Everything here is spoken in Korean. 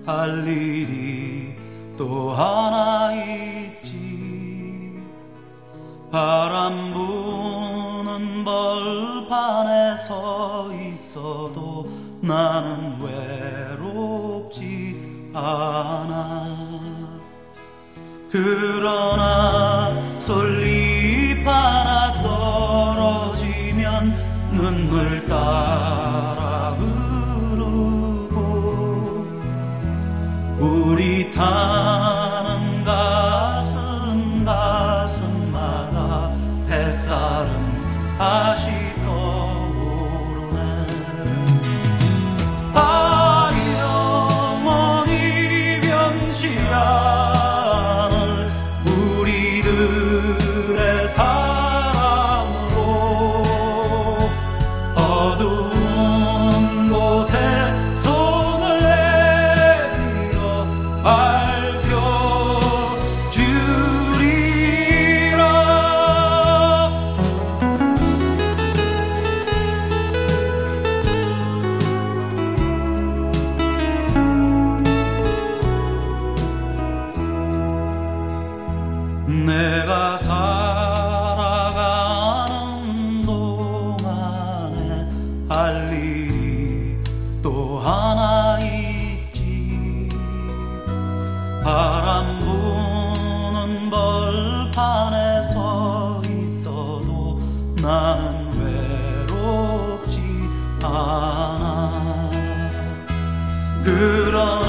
할 일이 또 하나 있지. 바람 부는 벌판에 서 있어도 나는 외롭지 않아. 그러나 솔잎 하나 떨어지면 눈물 따라 흐르고 우리 타는 가슴마다 햇살은 다시 떠오르네. 영원히 변치 않을 우리들의 사랑으로 어두운 곳에 손을 내밀어 밝혀주리라. 내가 살아가는 동안에 할 일이 또 하나 있지. 바람 부는 벌판에 서 있어도 나는 외롭지 않아. 그런